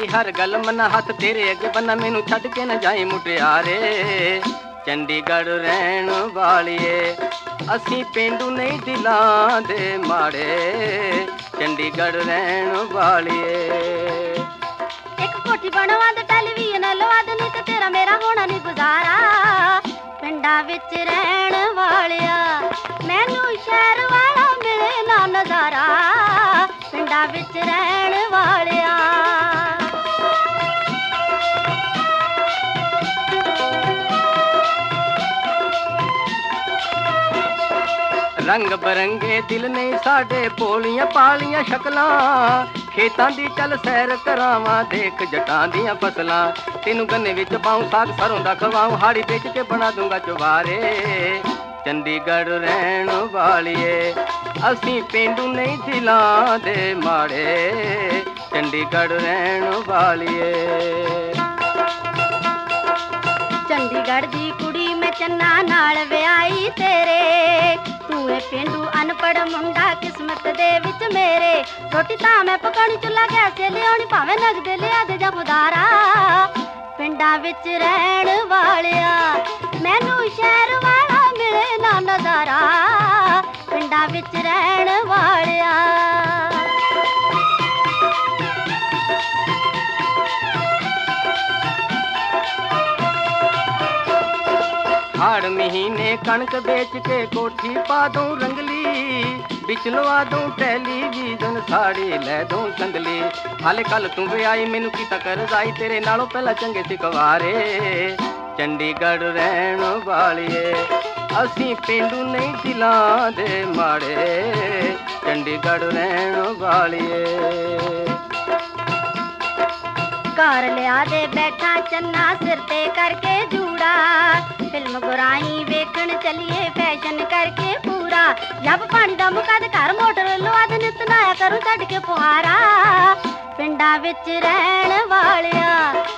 हर गल मन्ना हथ तेरे अगे बन्ना मैनू छड्ड के न जाई मुटियारे चंडीगढ़ रहन वालिए असी पेंडू नहीं दिलां दे माड़े चंडीगढ़ रहन वालिए एक कोठी बनवा दे टेलीविजन लवा दे नहीं ते तेरा मेरा होना नहीं गुजारा पिंडा विच रहन वालिया मैनू शहर वाला मिले ना नजारा पिंडा विच रहन वालिया रंग बरंगे दिल नहीं साडे भोलियां पालियां शक्लां खेतां दी चल सैर करावां देख जटां दियां फसलां तेनू गन्ने विच पाऊं साग सरों दा खवाऊं हाड़ी बेच के बना दूंगा चुबारे चंडीगढ़ रहन वालिए असी पेंडू नहीं दिलां दे माड़े चंडीगढ़ रहन वालिए चंडीगढ़ दी कुड़ी मैं चन्ना नाल विआई तेरे तू है पेंडू अनपढ़ मुंडा किस्मत दे विच मेरे रोटी तां मैं पकानी चुल्हा गैस लियानी भावें नगदे लिया दे जा खुदारा पिंडा विच रहन वालिया मैनू शहर वाला मिले ना नजारा पिंडा विच रहन वालिया हाड़ महीने कणक बेच के कोठी पा दूं रंगली बिच लवा दूं टेलीविजन साड़ी लै दूं संदली हाले कल तू भी आई मैनू कीता करजाई तेरे नालों पहला चंगे सी कवारे चंडीगढ़ रहन वालिए असी पेंडू नहीं दिलां दे माड़े चंडीगढ़ रहन वालिए घर लिया दे बैठा चन्ना सिर ते करके जूड़ा फिल्म बुराई वेखण चलिए फैशन करके पूरा जब पानी दा मुका दे घर मोटर लवा दे नित नाया करूं छड्ड के फुहारा पिंडा विच रहन वालिया